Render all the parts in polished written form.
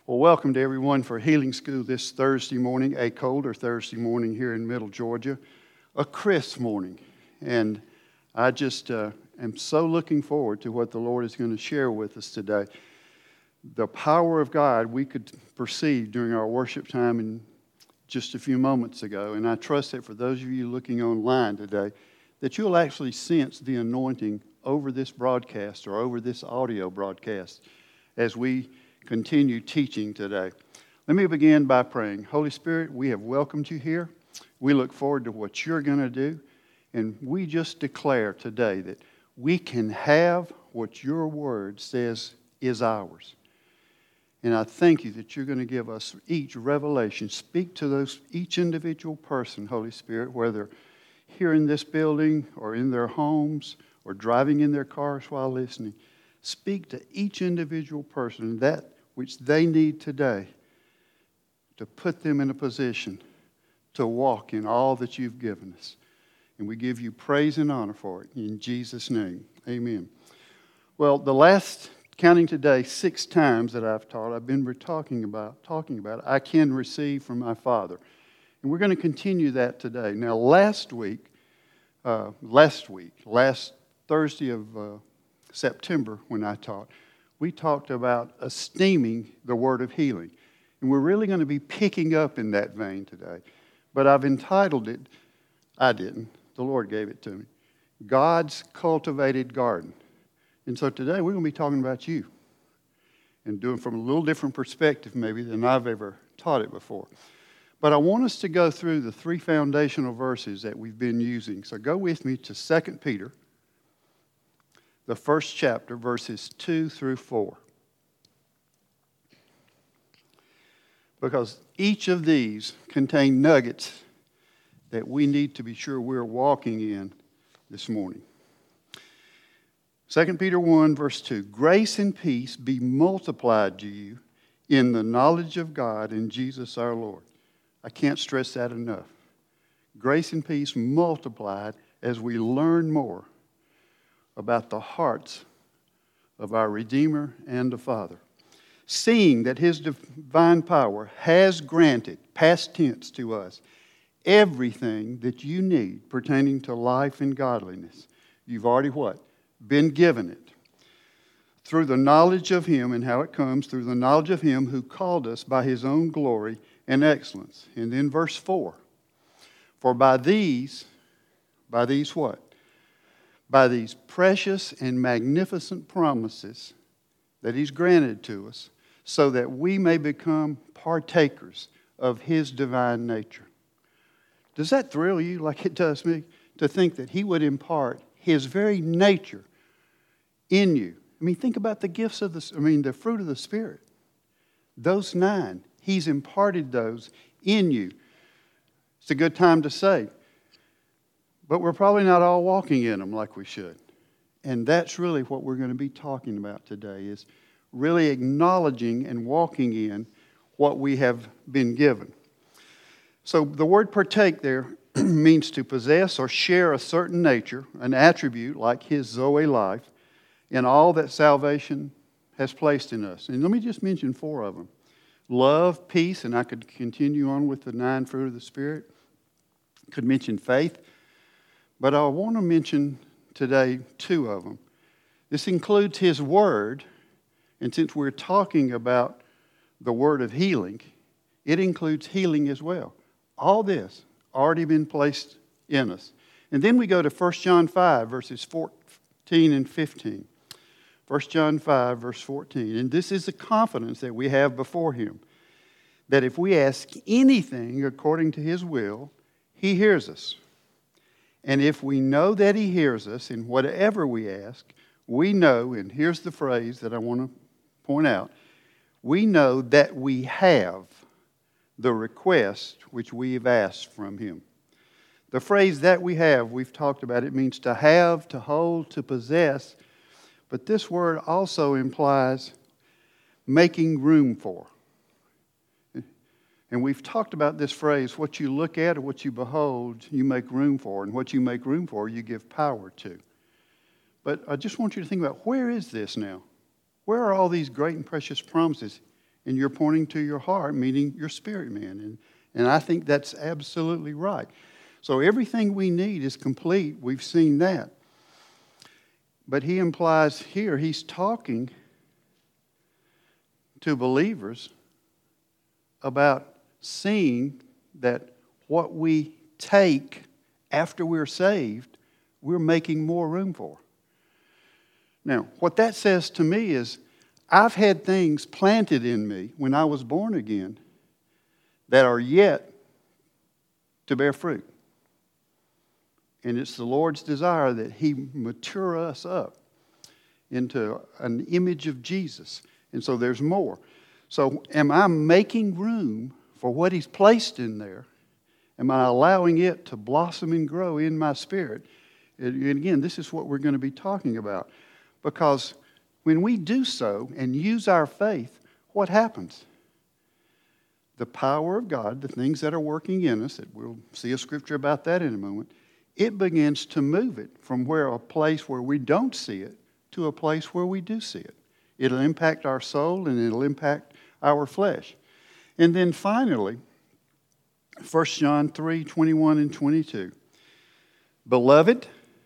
Well, welcome to everyone for Healing School this Thursday morning, a colder Thursday morning here in Middle Georgia, a crisp morning. And I just am so looking forward to what the Lord is going to share with us today. The power of God we could perceive during our worship time in just a few moments ago. And I trust that for those of you looking online today, that you'll actually sense the anointing over this broadcast or over this audio broadcast as we continue teaching today. Let me begin by praying. Holy Spirit, we have welcomed you here. We look forward to what you're going to do. And we just declare today that we can have what your word says is ours. And I thank you that you're going to give us each revelation. Speak to each individual person, Holy Spirit, whether here in this building or in their homes or driving in their cars while listening. Speak to each individual person that which they need today to put them in a position to walk in all that you've given us. And we give you praise and honor for it. In Jesus' name, amen. Well, the last, counting today, 6 times that I've taught, I've been talking about I can receive from my Father. And we're going to continue that today. Now, last Thursday of September when I taught, we talked about esteeming the word of healing. And we're really going to be picking up in that vein today. But I've entitled it, I didn't, the Lord gave it to me, God's Cultivated Garden. And so today we're going to be talking about you and doing from a little different perspective maybe than I've ever taught it before. But I want us to go through the 3 foundational verses that we've been using. So go with me to 2 Peter, the 1st chapter, verses 2 through 4. Because each of these contain nuggets that we need to be sure we're walking in this morning. 2 Peter 1, verse 2. Grace and peace be multiplied to you in the knowledge of God and Jesus our Lord. I can't stress that enough. Grace and peace multiplied as we learn more about the hearts of our Redeemer and the Father. Seeing that His divine power has granted, past tense to us, everything that you need pertaining to life and godliness. You've already what? Been given it. Through the knowledge of Him, and how it comes, through the knowledge of Him who called us by His own glory and excellence. And then verse 4. For by these what? By these precious and magnificent promises that He's granted to us, so that we may become partakers of His divine nature. Does that thrill you like it does me? To think that He would impart His very nature in you. I mean, think about the gifts of the fruit of the Spirit. Those 9, He's imparted those in you. It's a good time to say, but we're probably not all walking in them like we should. And that's really what we're going to be talking about today, is really acknowledging and walking in what we have been given. So the word partake there means to possess or share a certain nature, an attribute like His Zoe life, in all that salvation has placed in us. And let me just mention 4 of them. Love, peace, and I could continue on with the 9 fruit of the Spirit. Could mention faith. But I want to mention today 2 of them. This includes His Word, and since we're talking about the word of healing, it includes healing as well. All this already been placed in us. And then we go to 1 John 5, verses 14 and 15. 1 John 5, verse 14. And this is the confidence that we have before Him, that if we ask anything according to His will, He hears us. And if we know that He hears us in whatever we ask, we know, and here's the phrase that I want to point out, we know that we have the request which we have asked from Him. The phrase that we have, we've talked about, it means to have, to hold, to possess. But this word also implies making room for. And we've talked about this phrase, what you look at or what you behold, you make room for. And what you make room for, you give power to. But I just want you to think about, where is this now? Where are all these great and precious promises? and you're pointing to your heart, meaning your spirit man. And I think that's absolutely right. So everything we need is complete. We've seen that. But he implies here, he's talking to believers about seeing that what we take after we're saved, we're making more room for. Now, what that says to me is I've had things planted in me when I was born again that are yet to bear fruit. And it's the Lord's desire that He mature us up into an image of Jesus. And so there's more. So am I making room for what He's placed in there? Am I allowing it to blossom and grow in my spirit? And again, this is what we're going to be talking about. Because when we do so and use our faith, what happens? The power of God, the things that are working in us, that we'll see a scripture about that in a moment, it begins to move it from a place where we don't see it to a place where we do see it. It'll impact our soul and it'll impact our flesh. And then finally, 1 John 3, 21 and 22. Beloved,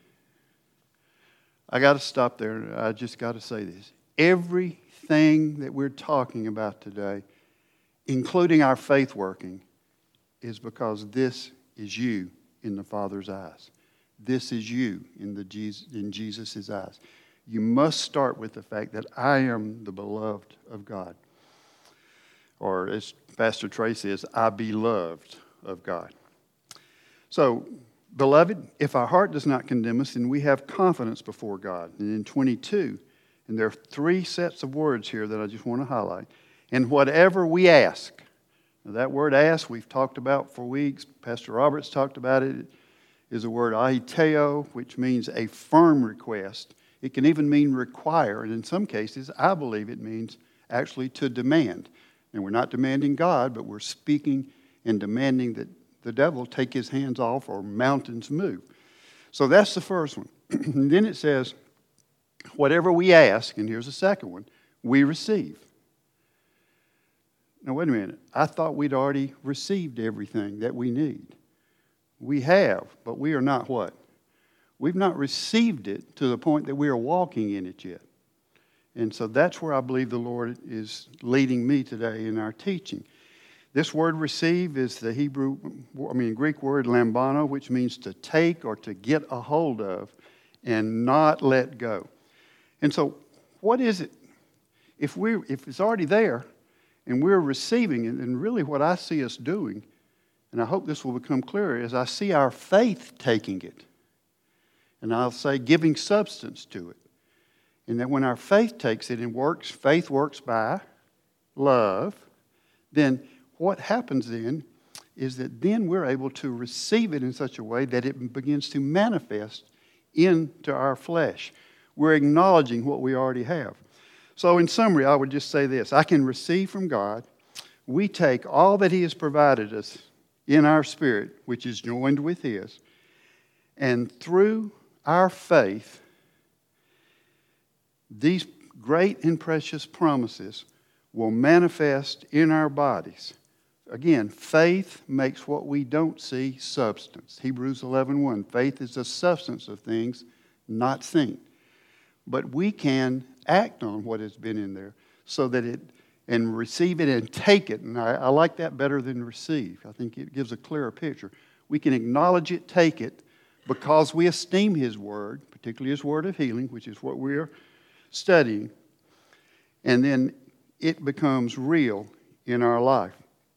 I got to stop there. I just got to say this. Everything that we're talking about today, including our faith working, is because this is you in the Father's eyes. This is you in Jesus' eyes. You must start with the fact that I am the beloved of God. Or as Pastor Trey says, I be loved of God. So, beloved, if our heart does not condemn us, then we have confidence before God. And in 22, and there are 3 sets of words here that I just want to highlight. And whatever we ask. Now that word ask we've talked about for weeks. Pastor Roberts talked about it. It is a word aiteo, which means a firm request. It can even mean require. And in some cases, I believe it means actually to demand. And we're not demanding God, but we're speaking and demanding that the devil take his hands off or mountains move. So that's the first one. And then it says, whatever we ask, and here's the second one, we receive. Now, wait a minute. I thought we'd already received everything that we need. We have, but we are not what? We've not received it to the point that we are walking in it yet. And so that's where I believe the Lord is leading me today in our teaching. This word receive is the Greek word lambano, which means to take or to get a hold of and not let go. And so what is it? If it's already there and we're receiving it, and really what I see us doing, and I hope this will become clearer, is I see our faith taking it. And I'll say giving substance to it. And that when our faith takes it and works, faith works by love, then what happens then is that then we're able to receive it in such a way that it begins to manifest into our flesh. We're acknowledging what we already have. So in summary, I would just say this. I can receive from God. We take all that He has provided us in our spirit, which is joined with His, and through our faith, these great and precious promises will manifest in our bodies. Again, faith makes what we don't see substance. Hebrews 11:1. Faith is the substance of things not seen. But we can act on what has been in there so that and receive it and take it. And I like that better than receive. I think it gives a clearer picture. We can acknowledge it, take it, because we esteem His Word, particularly His Word of healing, which is what we're studying. And then it becomes real in our life.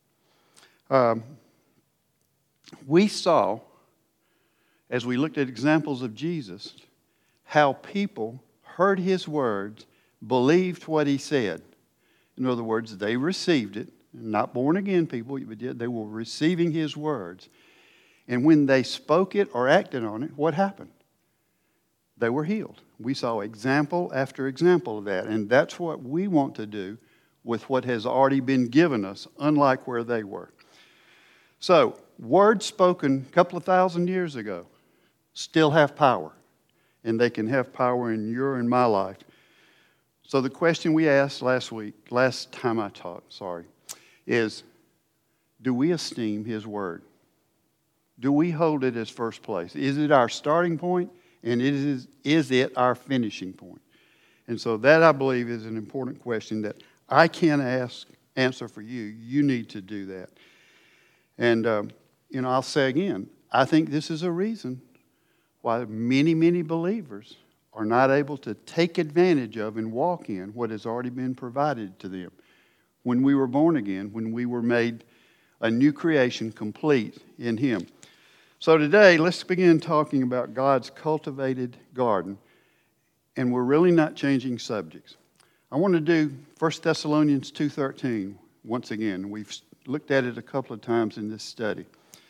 We saw, as we looked at examples of Jesus, how people heard His words, believed what He said. In other words, they received it. Not born again people, they were receiving His words. And when they spoke it or acted on it, what happened? They were healed. We saw example after example of that. And that's what we want to do with what has already been given us, unlike where they were. So, words spoken a couple of thousand years ago still have power. And they can have power in your and my life. So the question we asked last time I taught, is, do we esteem His Word? Do we hold it as first place? Is it our starting point, and is it our finishing point? And so that, I believe, is an important question that I can't answer for you. You need to do that. And, I'll say again, I think this is a reason why many, many believers are not able to take advantage of and walk in what has already been provided to them. When we were born again, when we were made a new creation complete in Him. So today, let's begin talking about God's cultivated garden. And we're really not changing subjects. I want to do 1 Thessalonians 2:13 once again. We've looked at it a couple of times in this study.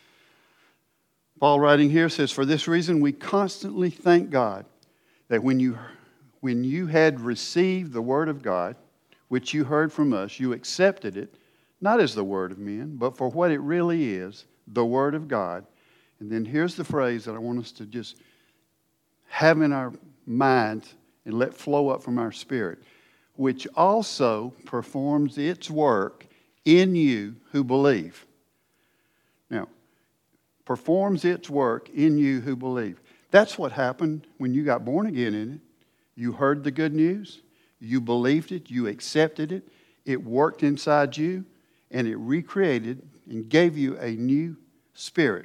Paul writing here says, "For this reason we constantly thank God that when you had received the word of God, which you heard from us, you accepted it, not as the word of men, but for what it really is, the word of God." And then here's the phrase that I want us to just have in our minds and let flow up from our spirit, "which also performs its work in you who believe." Now, performs its work in you who believe. That's what happened when you got born again in it. You heard the good news, you believed it, you accepted it, it worked inside you, and it recreated and gave you a new spirit.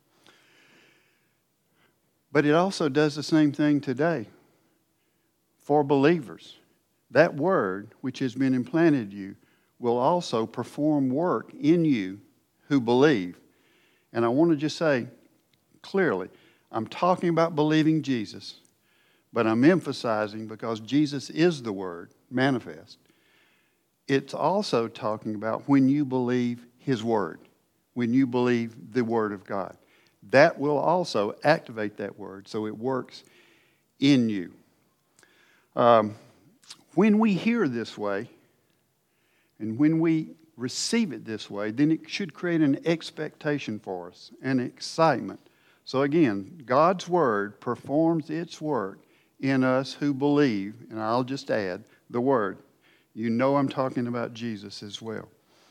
But it also does the same thing today for believers. That word which has been implanted in you will also perform work in you who believe. And I want to just say clearly, I'm talking about believing Jesus, but I'm emphasizing because Jesus is the Word manifest. It's also talking about when you believe His Word, when you believe the Word of God. That will also activate that Word so it works in you. When we hear this way, and when we receive it this way, then it should create an expectation for us, an excitement. So again, God's Word performs its work in us who believe, and I'll just add the Word. You know I'm talking about Jesus as well.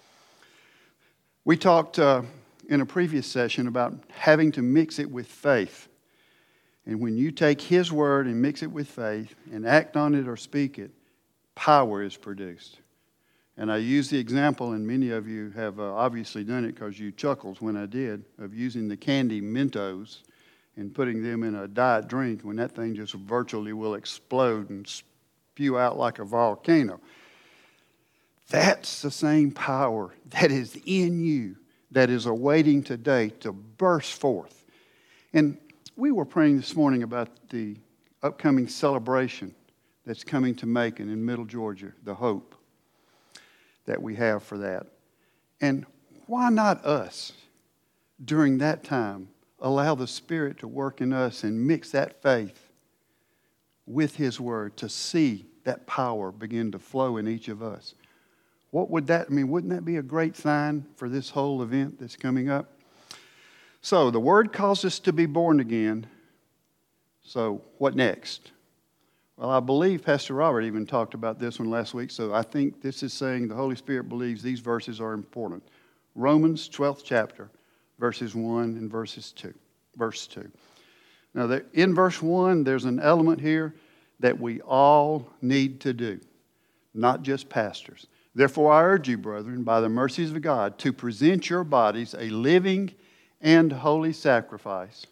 We talked in a previous session about having to mix it with faith. And when you take His Word and mix it with faith and act on it or speak it, power is produced. And I use the example, and many of you have obviously done it because you chuckled when I did, of using the candy Mentos and putting them in a diet drink when that thing just virtually will explode and spew out like a volcano. That's the same power that is in you that is awaiting today to burst forth. And we were praying this morning about the upcoming celebration that's coming to Macon in Middle Georgia, the hope that we have for that. And why not us, during that time, allow the Spirit to work in us and mix that faith with His Word to see that power begin to flow in each of us? What would that mean? Wouldn't that be a great sign for this whole event that's coming up? So the Word calls us to be born again. So what next? Well, I believe Pastor Robert even talked about this one last week, so I think this is saying the Holy Spirit believes these verses are important. Romans 12th chapter, verses 1 and verse 2. Now, in verse 1, there's an element here that we all need to do, not just pastors. Therefore, I urge you, brethren, by the mercies of God, to present your bodies a living and holy sacrifice.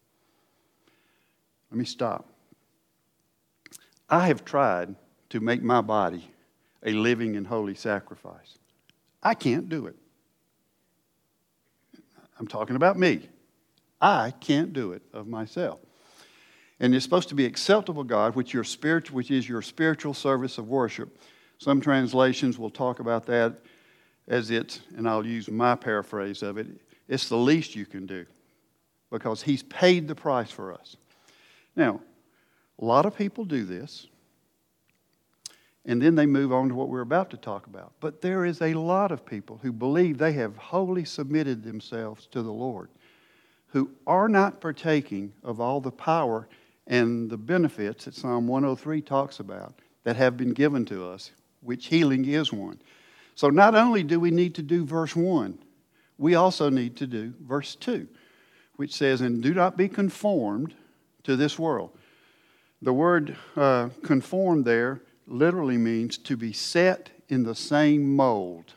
Let me stop. I have tried to make my body a living and holy sacrifice. I can't do it. I'm talking about me. I can't do it of myself. And it's supposed to be acceptable to God, which is your spiritual service of worship. Some translations will talk about that as it's, and I'll use my paraphrase of it, it's the least you can do because He's paid the price for us. Now, a lot of people do this, and then they move on to what we're about to talk about. But there is a lot of people who believe they have wholly submitted themselves to the Lord, who are not partaking of all the power and the benefits that Psalm 103 talks about that have been given to us, which healing is one. So not only do we need to do verse 1, we also need to do verse 2, which says, and do not be conformed to this world. The word conform there literally means to be set in the same mold.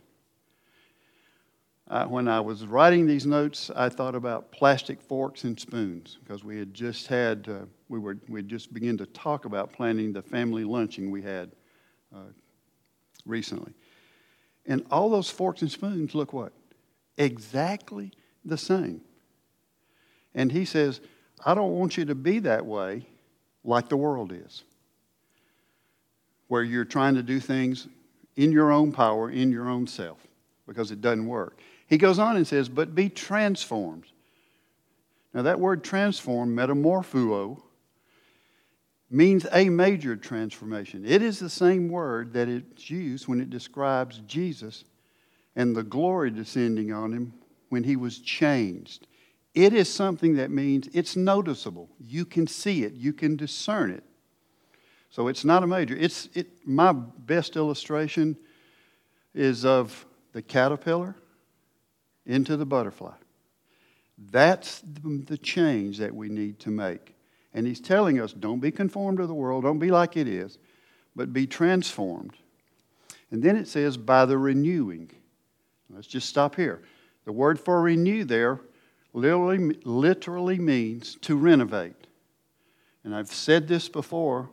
When I was writing these notes, I thought about plastic forks and spoons because we had just had, we just begun to talk about planning the family luncheon we had recently. And all those forks and spoons look what? Exactly the same. And he says, I don't want you to be that way like the world is, where you're trying to do things in your own power, in your own self, because it doesn't work. He goes on and says, but be transformed. Now that word transform, metamorpho, means a major transformation. It is the same word that it's used when it describes Jesus and the glory descending on him when he was changed. It is something that means it's noticeable. You can see it. You can discern it. So it's not a major. My best illustration is of the caterpillar into the butterfly. That's the change that we need to make. And he's telling us, don't be conformed to the world, don't be like it is, but be transformed. And then it says, by the renewing. Let's just stop here. The word for renew there literally means to renovate. And I've said this before.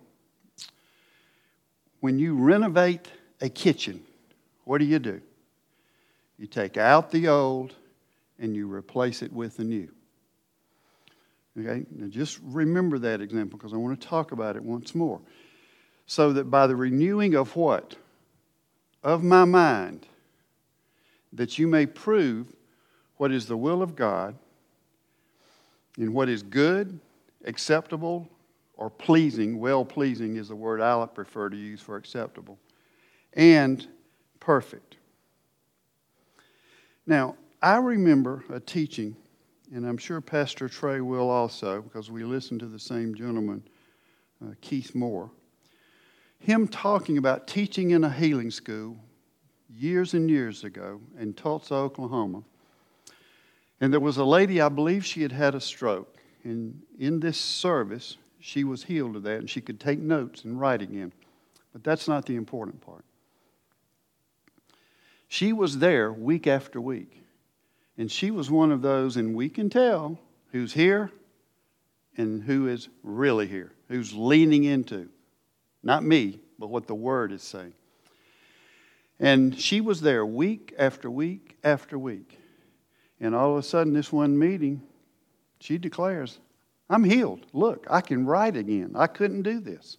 When you renovate a kitchen, what do? You take out the old and you replace it with the new. Okay? Now just remember that example because I want to talk about it once more. So that by the renewing of what? Of my mind, that you may prove what is the will of God and what is good, acceptable, or pleasing. Well-pleasing is the word I prefer to use for acceptable. And perfect. Now, I remember a teaching, and I'm sure Pastor Trey will also, because we listened to the same gentleman, Keith Moore, him talking about teaching in a healing school years and years ago in Tulsa, Oklahoma. And there was a lady, I believe she had had a stroke. And in this service, she was healed of that, and she could take notes and write again. But that's not the important part. She was there week after week. And she was one of those, and we can tell who's here and who is really here, who's leaning into. Not me, but what the Word is saying. And she was there week after week after week. And all of a sudden, this one meeting, she declares, I'm healed. Look, I can write again. I couldn't do this.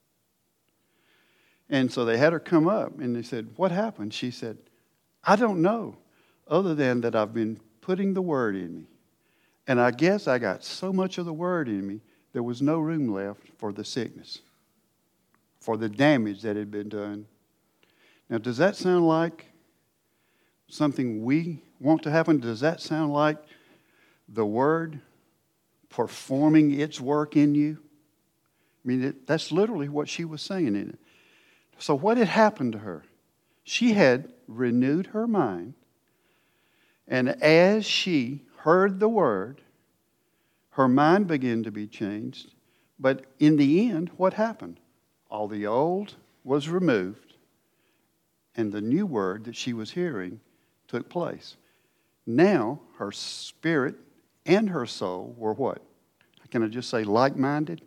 And so they had her come up, and they said, what happened? She said, I don't know, other than that I've been putting the Word in me. And I guess I got so much of the Word in me, there was no room left for the sickness, for the damage that had been done. Now, does that sound like something we want to happen? Does that sound like the Word performing its work in you? I mean, that's literally what she was saying in it. So what had happened to her? She had renewed her mind, and as she heard the Word, her mind began to be changed. But in the end, what happened? All the old was removed, and the new Word that she was hearing took place. Now, her spirit and her soul were what? Can I just say like-minded?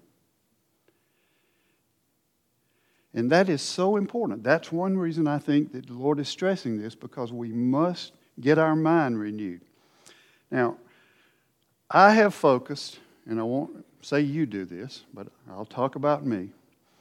And that is so important. That's one reason I think that the Lord is stressing this, because we must get our mind renewed. Now, I have focused, and I won't say you do this, but I'll talk about me.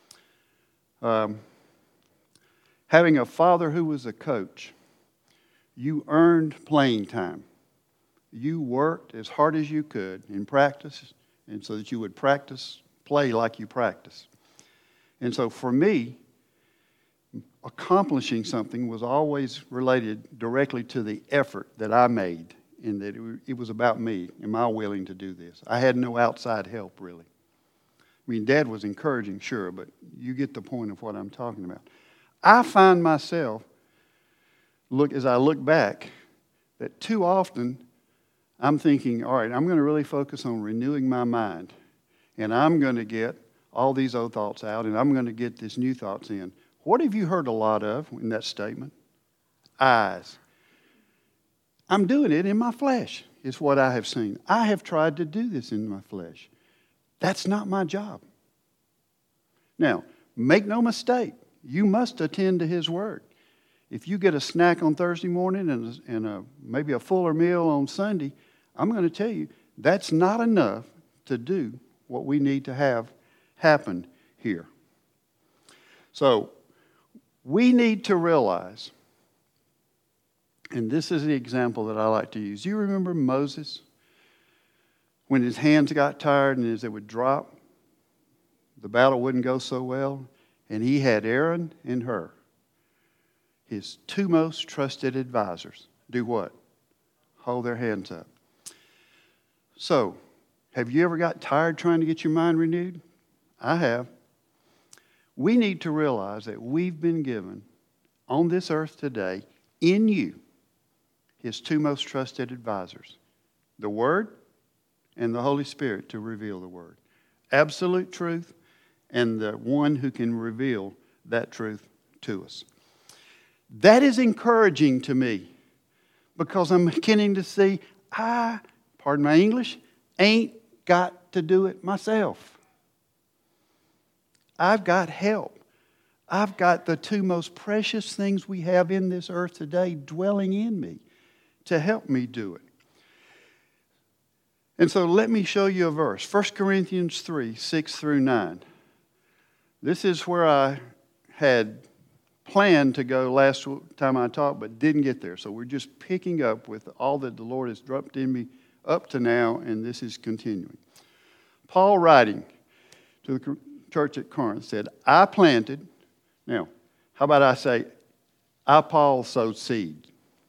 Having a father who was a coach, you earned playing time. You worked as hard as you could in practice, and so that you would play like you practice. And so for me, accomplishing something was always related directly to the effort that I made, in that it was about me. Am I willing to do this? I had no outside help, really. I mean, Dad was encouraging, sure, but you get the point of what I'm talking about. I find myself, as I look back, that too often I'm thinking, all right, I'm going to really focus on renewing my mind, and I'm going to get all these old thoughts out, and I'm going to get these new thoughts in. What have you heard a lot of in that statement? Eyes. I'm doing it in my flesh, is what I have seen. I have tried to do this in my flesh. That's not my job. Now, make no mistake, you must attend to His Word. If you get a snack on Thursday morning and maybe a fuller meal on Sunday, I'm going to tell you, that's not enough to do what we need to have happen here. So, we need to realize, and this is the example that I like to use. You remember Moses? When his hands got tired and as they would drop, the battle wouldn't go so well. And he had Aaron and Hur, his two most trusted advisors, do what? Hold their hands up. So, have you ever got tired trying to get your mind renewed? I have. We need to realize that we've been given on this earth today, in you, His two most trusted advisors, the Word and the Holy Spirit to reveal the Word. Absolute truth and the one who can reveal that truth to us. That is encouraging to me because I'm beginning to see pardon my English, ain't got to do it myself. I've got help. I've got the two most precious things we have in this earth today dwelling in me to help me do it. And so let me show you a verse. 1 Corinthians 3, 6 through 9. This is where I had planned to go last time I taught, but didn't get there. So we're just picking up with all that the Lord has dropped in me up to now, and this is continuing. Paul, writing to the church at Corinth, said, I planted. Now, how about I say, I, Paul, sowed seed.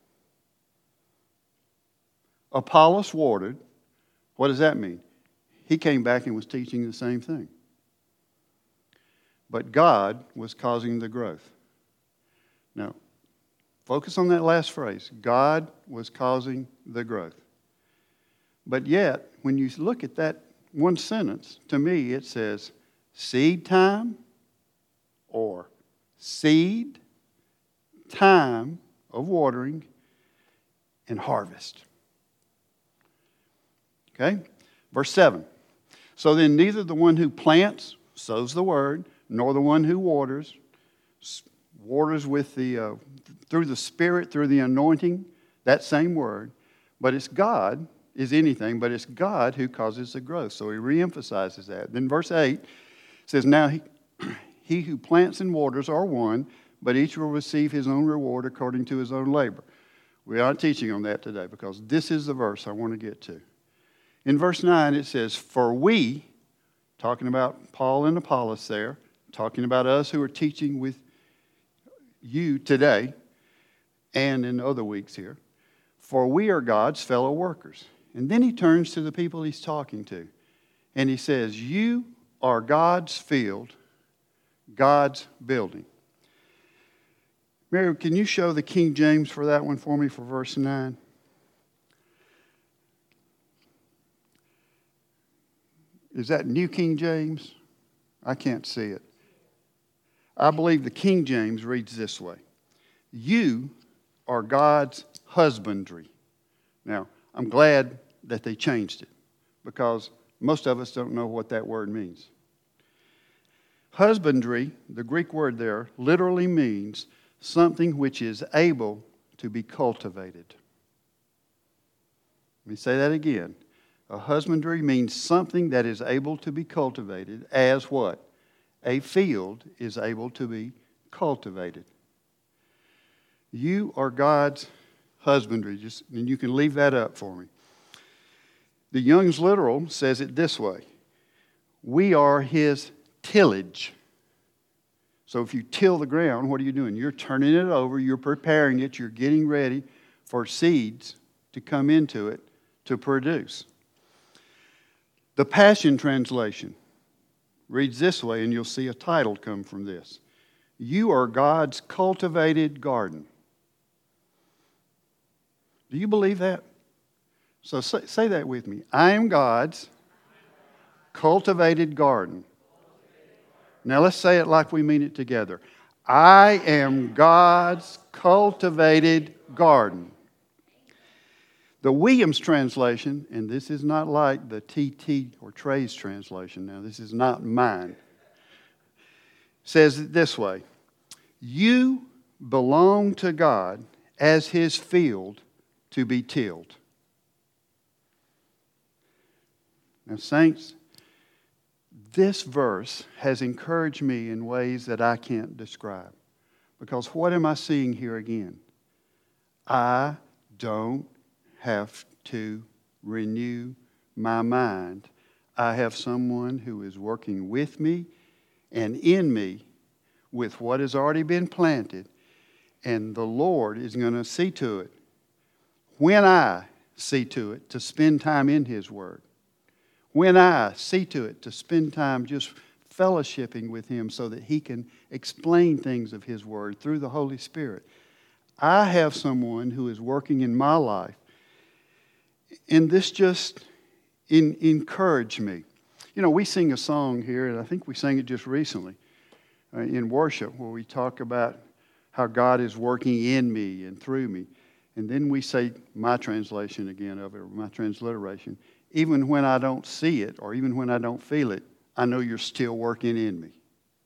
Apollos watered. What does that mean? He came back and was teaching the same thing. But God was causing the growth. Now, focus on that last phrase. God was causing the growth. But yet, when you look at that one sentence, to me it says seed time or seed, time of watering, and harvest. Okay? Verse 7. So then neither the one who plants, sows the word, nor the one who waters with the through the Spirit, through the anointing, that same word. But it's God, is anything, but it's God who causes the growth. So he reemphasizes that. Then verse 8 says, Now he who plants and waters are one, but each will receive his own reward according to his own labor. We aren't teaching on that today because this is the verse I want to get to. In verse 9 it says, For we, talking about Paul and Apollos there, talking about us who are teaching with you today and in other weeks here, for we are God's fellow workers. And then he turns to the people he's talking to, and he says, You are God's field, God's building. Mary, can you show the King James for that one for me for verse 9? Is that New King James? I can't see it. I believe the King James reads this way. You are God's husbandry. Now, I'm glad that they changed it because most of us don't know what that word means. Husbandry, the Greek word there, literally means something which is able to be cultivated. Let me say that again. A husbandry means something that is able to be cultivated as what? A field is able to be cultivated. You are God's husbandry. And you can leave that up for me. The Young's Literal says it this way. We are His tillage. So if you till the ground, what are you doing? You're turning it over. You're preparing it. You're getting ready for seeds to come into it to produce. The Passion Translation, reads this way, and you'll see a title come from this. You are God's cultivated garden. Do you believe that? So say that with me. I am God's cultivated garden. Now let's say it like we mean it together. I am God's cultivated garden. The Williams translation, and this is not like the TT or Trey's translation now, this is not mine, says it this way. You belong to God as His field to be tilled. Now, saints, this verse has encouraged me in ways that I can't describe. Because what am I seeing here again? I don't have to renew my mind. I have someone who is working with me and in me with what has already been planted. And the Lord is going to see to it, when I see to it, to spend time in His Word. When I see to it to spend time just fellowshipping with Him so that He can explain things of His Word through the Holy Spirit. I have someone who is working in my life. And this just encouraged me. You know, we sing a song here, and I think we sang it just recently in worship, where we talk about how God is working in me and through me. And then we say, my translation again of it, or my transliteration, even when I don't see it, or even when I don't feel it, I know you're still working in me.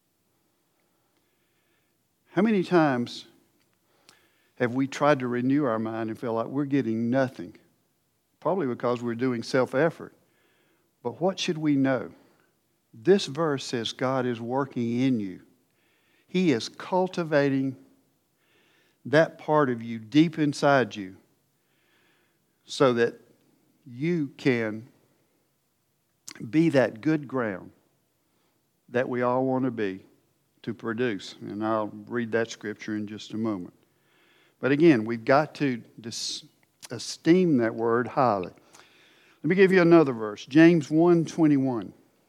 How many times have we tried to renew our mind and feel like we're getting nothing? Probably because we're doing self-effort. But what should we know? This verse says God is working in you. He is cultivating that part of you deep inside you so that you can be that good ground that we all want to be to produce. And I'll read that scripture in just a moment. But again, we've got to esteem that word highly. Let me give you another verse, James 1:21.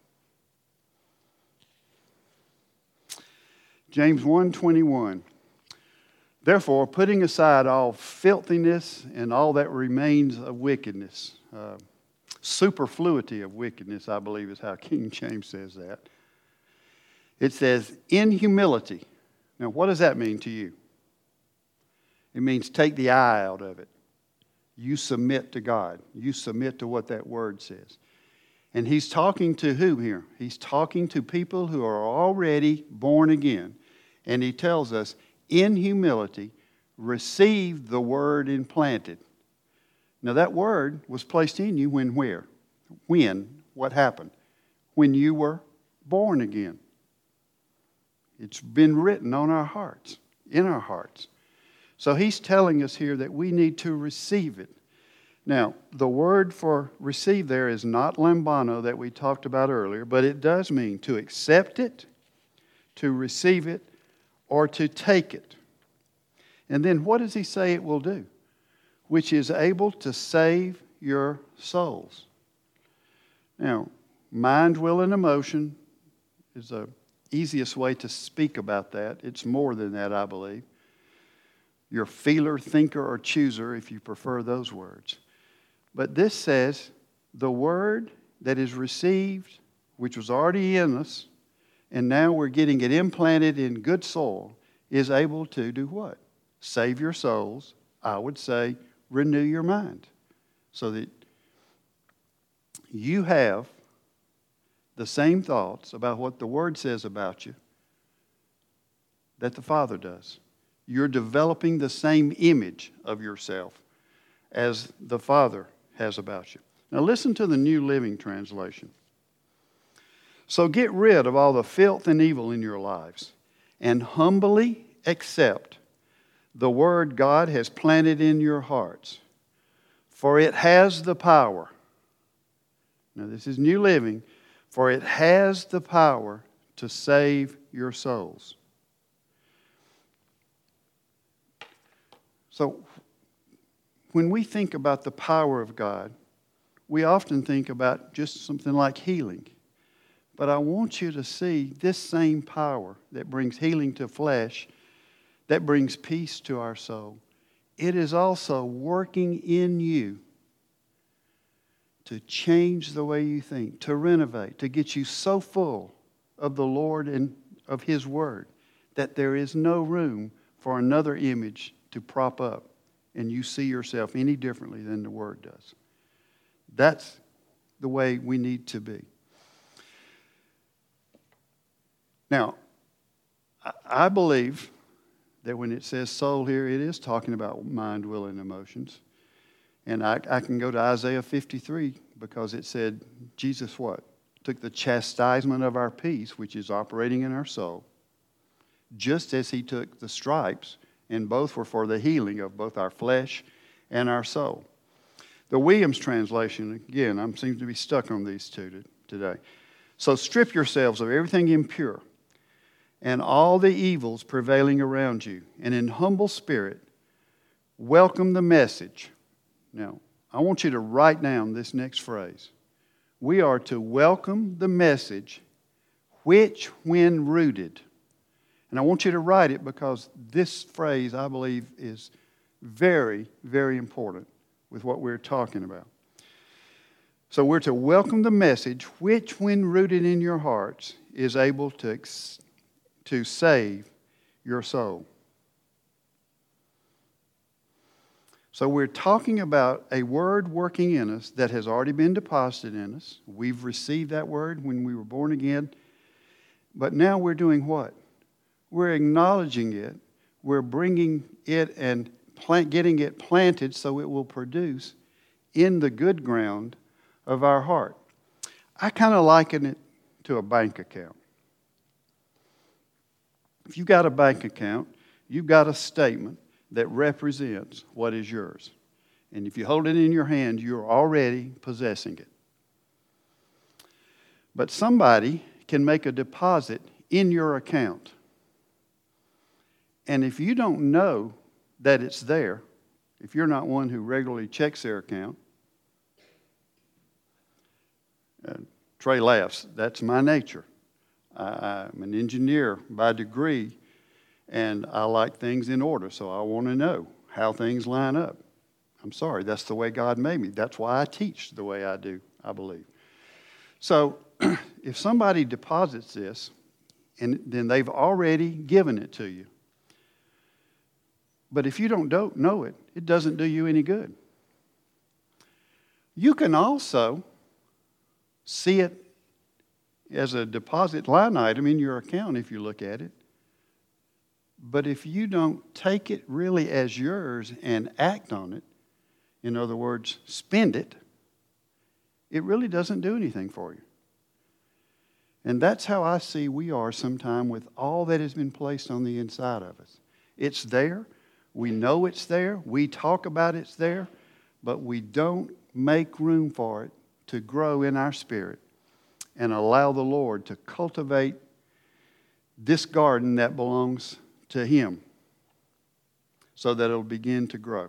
James 1:21. Therefore, putting aside all filthiness and all that remains of wickedness, superfluity of wickedness, I believe is how King James says that. It says, in humility. Now, what does that mean to you? It means take the I out of it. You submit to God. You submit to what that word says. And he's talking to who here? He's talking to people who are already born again. And he tells us, in humility, receive the word implanted. Now that word was placed in you when where? When? What happened? When you were born again. It's been written on our hearts, in our hearts. So he's telling us here that we need to receive it. Now, the word for receive there is not lambano that we talked about earlier, but it does mean to accept it, to receive it, or to take it. And then what does he say it will do? Which is able to save your souls. Now, mind, will, and emotion is the easiest way to speak about that. It's more than that, I believe. Your feeler, thinker, or chooser, if you prefer those words. But this says the word that is received, which was already in us, and now we're getting it implanted in good soil, is able to do what? Save your souls. I would say renew your mind so that you have the same thoughts about what the Word says about you that the Father does. You're developing the same image of yourself as the Father has about you. Now listen to the New Living Translation. So get rid of all the filth and evil in your lives and humbly accept the word God has planted in your hearts, for it has the power. Now this is New Living. For it has the power to save your souls. So, when we think about the power of God, we often think about just something like healing. But I want you to see this same power that brings healing to flesh, that brings peace to our soul. It is also working in you to change the way you think, to renovate, to get you so full of the Lord and of His Word that there is no room for another image to prop up and you see yourself any differently than the Word does. That's the way we need to be. Now, I believe that when it says soul here, it is talking about mind, will, and emotions. And I can go to Isaiah 53 because it said, Jesus what? Took the chastisement of our peace, which is operating in our soul, just as He took the stripes, and both were for the healing of both our flesh and our soul. The Williams translation, again, I seem to be stuck on these two today. So strip yourselves of everything impure and all the evils prevailing around you, and in humble spirit, welcome the message. Now, I want you to write down this next phrase. We are to welcome the message, which when rooted. And I want you to write it because this phrase, I believe, is very, very important with what we're talking about. So we're to welcome the message, which when rooted in your hearts is able to save your soul. So we're talking about a word working in us that has already been deposited in us. We've received that word when we were born again. But now we're doing what? We're acknowledging it. We're bringing it and getting it planted so it will produce in the good ground of our heart. I kind of liken it to a bank account. If you've got a bank account, you've got a statement that represents what is yours. And if you hold it in your hand, you're already possessing it. But somebody can make a deposit in your account. And if you don't know that it's there, if you're not one who regularly checks their account, Trey laughs, that's my nature. I'm an engineer by degree, and I like things in order, so I want to know how things line up. I'm sorry, that's the way God made me. That's why I teach the way I do, I believe. So if somebody deposits this, and then they've already given it to you. But if you don't know it, it doesn't do you any good. You can also see it as a deposit line item in your account if you look at it. But if you don't take it really as yours and act on it, in other words, spend it, it really doesn't do anything for you. And that's how I see we are sometime with all that has been placed on the inside of us. It's there. We know it's there. We talk about it's there. But we don't make room for it to grow in our spirit and allow the Lord to cultivate this garden that belongs to Him so that it'll begin to grow.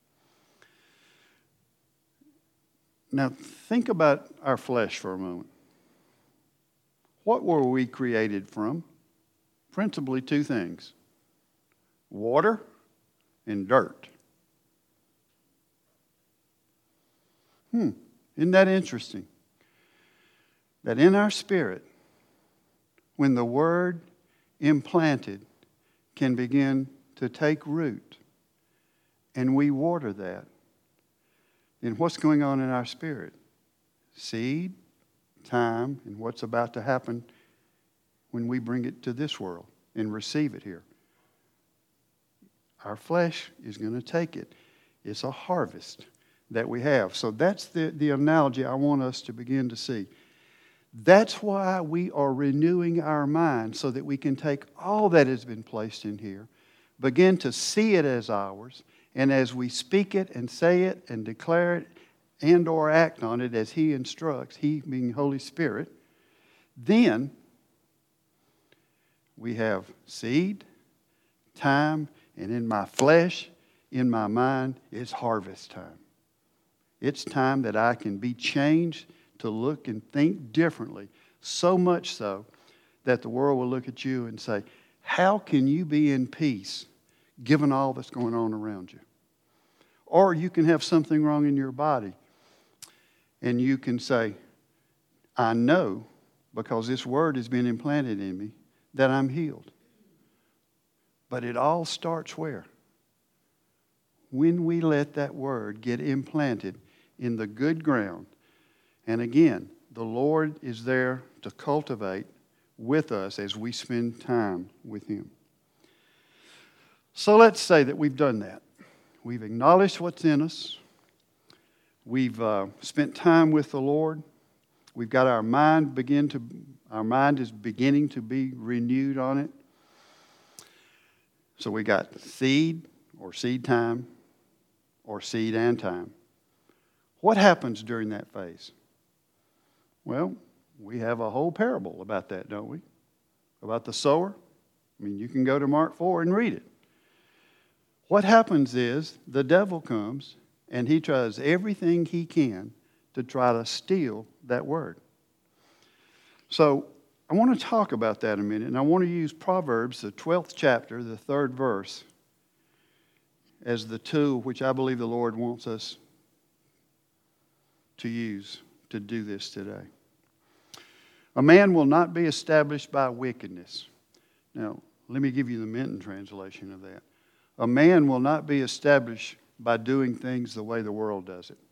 Now, think about our flesh for a moment. What were we created from? Principally two things: water and dirt. Isn't that interesting? That in our spirit, when the Word implanted can begin to take root and we water that, then what's going on in our spirit? Seed, time, and what's about to happen when we bring it to this world and receive it here. Our flesh is going to take it. It's a harvest that we have. So that's the analogy I want us to begin to see. That's why we are renewing our mind so that we can take all that has been placed in here, begin to see it as ours, and as we speak it and say it and declare it and or act on it as He instructs, He being Holy Spirit, then we have seed, time, and in my flesh, in my mind, it's harvest time. It's time that I can be changed to look and think differently So much so that the world will look at you and say, how can you be in peace given all that's going on around you? Or you can have something wrong in your body and you can say, I know because this word has been implanted in me that I'm healed. But it all starts where? When we let that word get implanted in the good ground. And again, the Lord is there to cultivate with us as we spend time with Him. So let's say that we've done that. We've acknowledged what's in us. We've spent time with the Lord. We've got our mind is beginning to be renewed on it. So we got seed or seed time or seed and time. What happens during that phase? Well, we have a whole parable about that, don't we? About the sower. I mean, you can go to Mark 4 and read it. What happens is the devil comes and he tries everything he can to try to steal that word. So I want to talk about that a minute, and I want to use Proverbs, the 12th chapter, the 3rd verse, as the tool which I believe the Lord wants us to use to do this today. A man will not be established by wickedness. Now, let me give you the Minton translation of that. A man will not be established by doing things the way the world does it.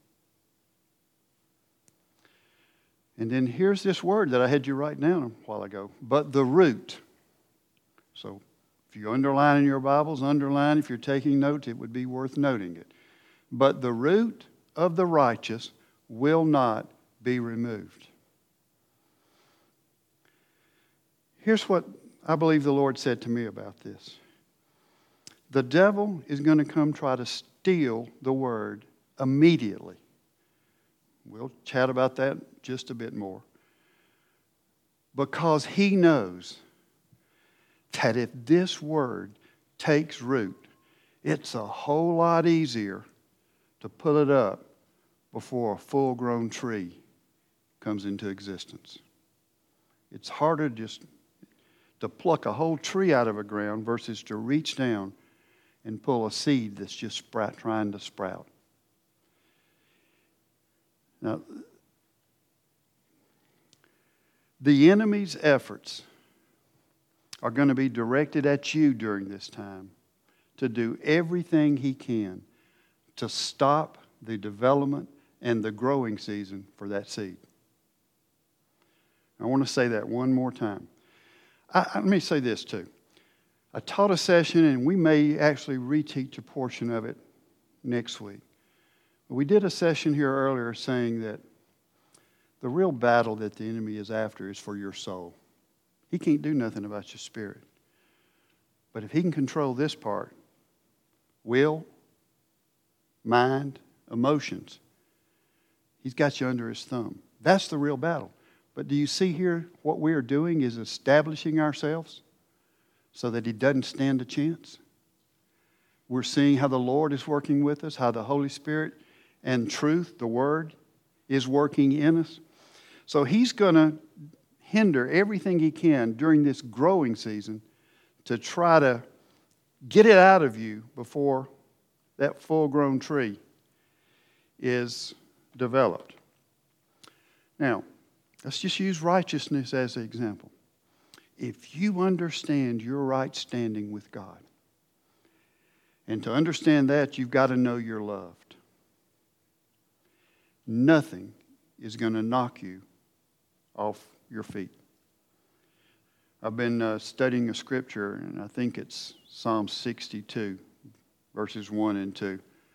And then here's this word that I had you write down a while ago. But the root. So if you underline in your Bibles, underline. If you're taking notes, it would be worth noting it. But the root of the righteous will not be removed. Here's what I believe the Lord said to me about this. The devil is going to come try to steal the word immediately. We'll chat about that just a bit more. Because he knows that if this word takes root, it's a whole lot easier to pull it up before a full-grown tree comes into existence. It's harder just to pluck a whole tree out of the ground versus to reach down and pull a seed that's just trying to sprout. Now, the enemy's efforts are going to be directed at you during this time to do everything he can to stop the development and the growing season for that seed. I want to say that one more time. Let me say this too. I taught a session, and we may actually reteach a portion of it next week. We did a session here earlier saying that the real battle that the enemy is after is for your soul. He can't do nothing about your spirit. But if he can control this part, will, mind, emotions, he's got you under his thumb. That's the real battle. But do you see here what we are doing is establishing ourselves so that he doesn't stand a chance? We're seeing how the Lord is working with us, how the Holy Spirit and truth, the Word, is working in us. So he's going to hinder everything he can during this growing season to try to get it out of you before that full-grown tree is developed. Now, let's just use righteousness as an example. If you understand your right standing with God, and to understand that, you've got to know you're loved. Nothing is going to knock you off your feet. I've been studying a scripture, and I think it's Psalm 62, verses 1 and 2.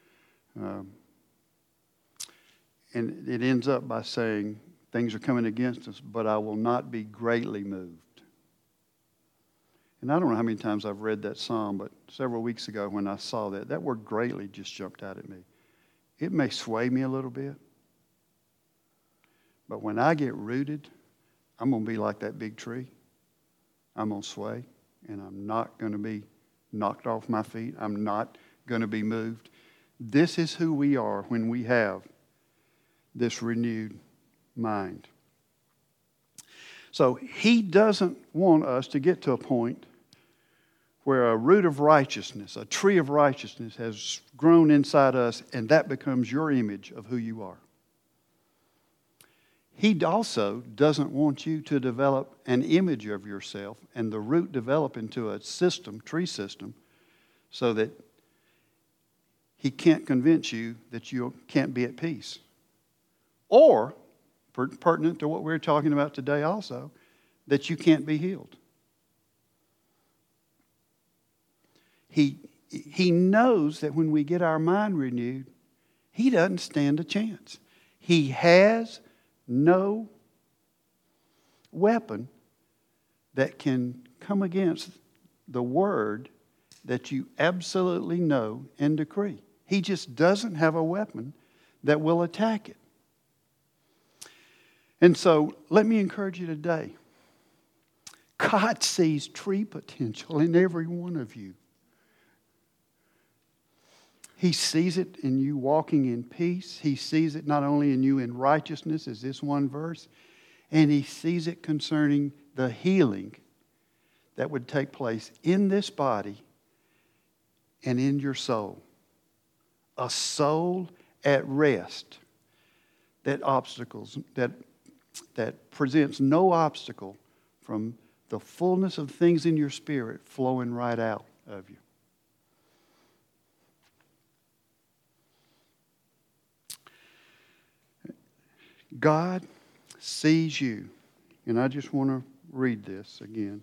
And it ends up by saying, things are coming against us, but I will not be greatly moved. And I don't know how many times I've read that psalm, but several weeks ago when I saw that word greatly just jumped out at me. It may sway me a little bit, but when I get rooted, I'm going to be like that big tree. I'm going to sway, and I'm not going to be knocked off my feet. I'm not going to be moved. This is who we are when we have this renewed mind. So He doesn't want us to get to a point where a root of righteousness, a tree of righteousness has grown inside us, and that becomes your image of who you are. He also doesn't want you to develop an image of yourself and the root develop into a system, tree system, so that He can't convince you that you can't be at peace. Or, pertinent to what we're talking about today also, that you can't be healed. He knows that when we get our mind renewed, He doesn't stand a chance. He has no weapon that can come against the word that you absolutely know and decree. He just doesn't have a weapon that will attack it. And so, let me encourage you today. God sees tree potential in every one of you. He sees it in you walking in peace. He sees it not only in you in righteousness, as this one verse, and He sees it concerning the healing that would take place in this body and in your soul. A soul at rest that presents no obstacle from the fullness of things in your spirit flowing right out of you. God sees you, and I just want to read this again,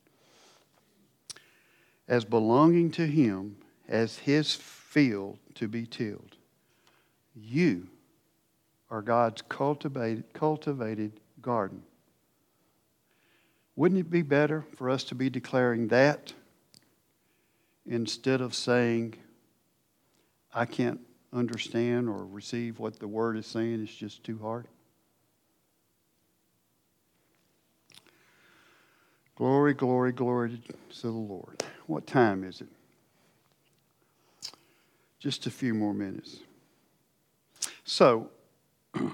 as belonging to Him as His field to be tilled. You are God's cultivated garden. Wouldn't it be better for us to be declaring that instead of saying, I can't understand or receive what the Word is saying, it's just too hard? Glory, glory, glory to the Lord. What time is it? Just a few more minutes. So, I'm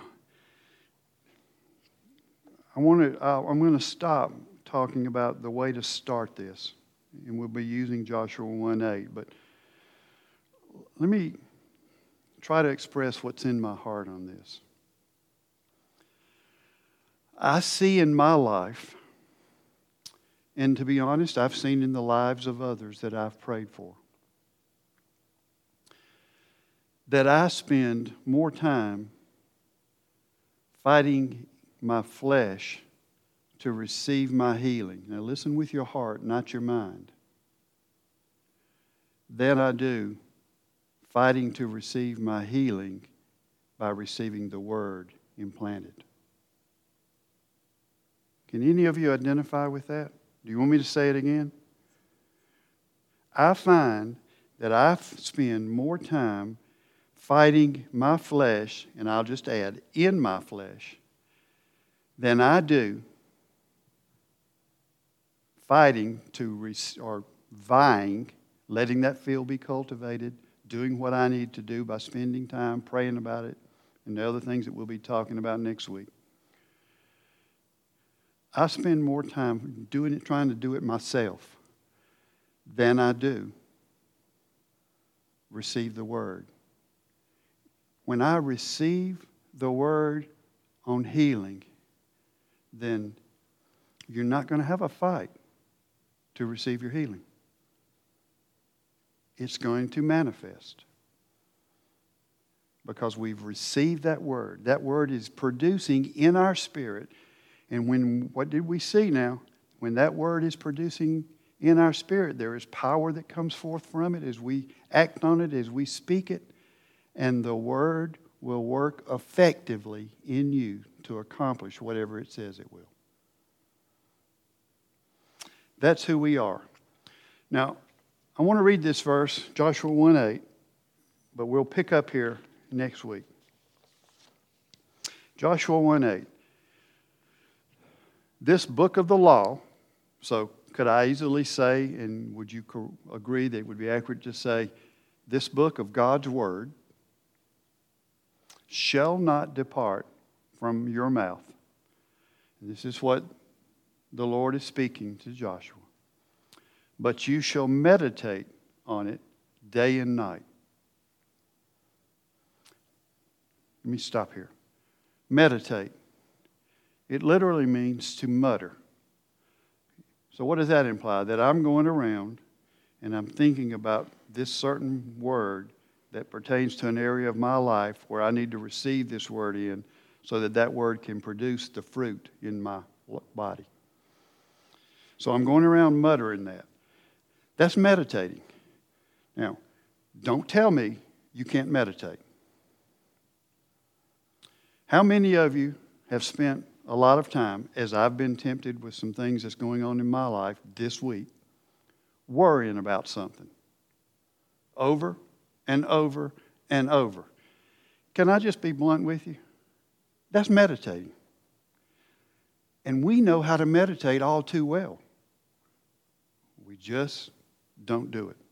going to stop talking about the way to start this, and we'll be using Joshua 1:8. But let me try to express what's in my heart on this. I see in my life, and to be honest, I've seen in the lives of others that I've prayed for, that I spend more time fighting my flesh to receive my healing. Now listen with your heart, not your mind. Than I do fighting to receive my healing by receiving the Word implanted. Can any of you identify with that? Do you want me to say it again? I find that I spend more time fighting my flesh, and I'll just add, in my flesh, than I do fighting or vying, letting that field be cultivated, doing what I need to do by spending time praying about it, and the other things that we'll be talking about next week. I spend more time doing it, trying to do it myself, than I do receive the Word. When I receive the Word on healing, then you're not going to have a fight to receive your healing. It's going to manifest because we've received that Word. That Word is producing in our spirit. And what did we see now? When that Word is producing in our spirit, there is power that comes forth from it as we act on it, as we speak it, and the Word will work effectively in you to accomplish whatever it says it will. That's who we are. Now, I want to read this verse, Joshua 1:8, but we'll pick up here next week. Joshua 1:8. This book of the law, so could I easily say, and would you agree that it would be accurate to say, this book of God's Word shall not depart from your mouth. And this is what the Lord is speaking to Joshua. But you shall meditate on it day and night. Let me stop here. Meditate. It literally means to mutter. So what does that imply? That I'm going around and I'm thinking about this certain word that pertains to an area of my life where I need to receive this word in so that that word can produce the fruit in my body. So I'm going around muttering that. That's meditating. Now, don't tell me you can't meditate. How many of you have spent a lot of time, as I've been tempted with some things that's going on in my life this week, worrying about something over and over and over? Can I just be blunt with you? That's meditating. And we know how to meditate all too well. We just don't do it.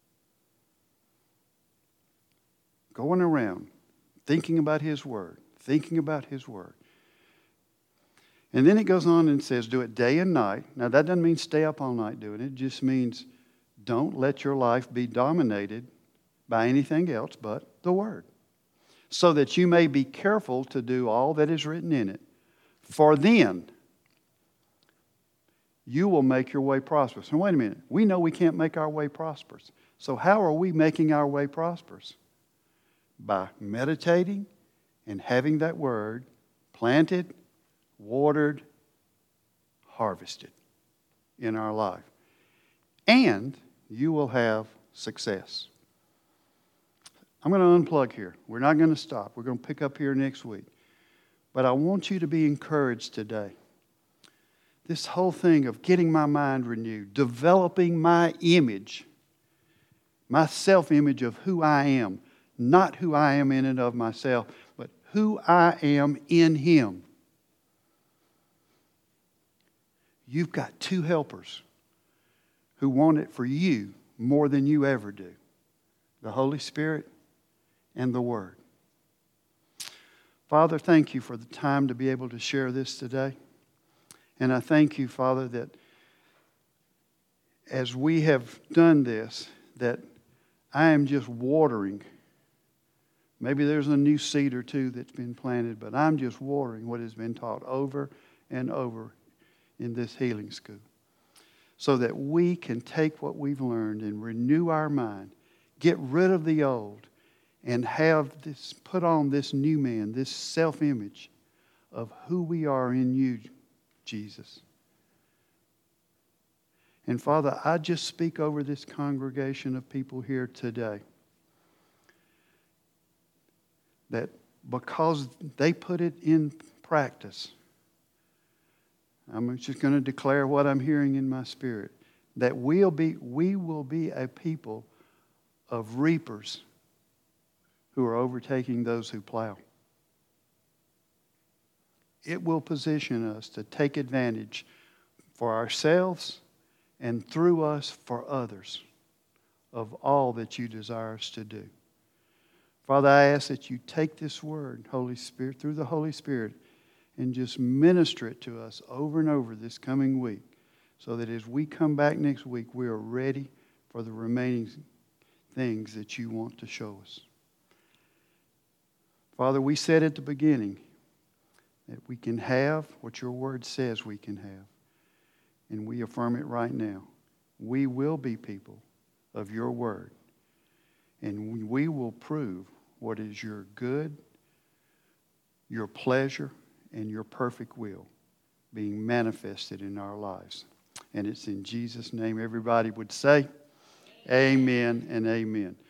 Going around, thinking about His Word, thinking about His Word. And then it goes on and says, do it day and night. Now, that doesn't mean stay up all night doing it. It just means don't let your life be dominated by anything else but the Word, so that you may be careful to do all that is written in it. For then you will make your way prosperous. Now, wait a minute. We know we can't make our way prosperous. So how are we making our way prosperous? By meditating and having that Word planted, watered, harvested in our life. And you will have success. I'm going to unplug here. We're not going to stop. We're going to pick up here next week. But I want you to be encouraged today. This whole thing of getting my mind renewed, developing my image, my self-image of who I am, not who I am in and of myself, but who I am in Him. You've got two helpers who want it for you more than you ever do. The Holy Spirit and the Word. Father, thank you for the time to be able to share this today. And I thank you, Father, that as we have done this, that I am just watering. Maybe there's a new seed or two that's been planted, but I'm just watering what has been taught over and over in this healing school, so that we can take what we've learned and renew our mind, get rid of the old, and have this, put on this new man, this self-image of who we are in you, Jesus. And Father, I just speak over this congregation of people here today that because they put it in practice, I'm just going to declare what I'm hearing in my spirit, that we will be a people of reapers who are overtaking those who plow. It will position us to take advantage for ourselves and through us for others of all that you desire us to do. Father, I ask that you take this word, Holy Spirit, through the Holy Spirit, and just minister it to us over and over this coming week, so that as we come back next week, we are ready for the remaining things that you want to show us. Father, we said at the beginning that we can have what your word says we can have, and we affirm it right now. We will be people of your word, and we will prove what is your good, your pleasure, and your perfect will being manifested in our lives. And it's in Jesus' name everybody would say, amen and amen.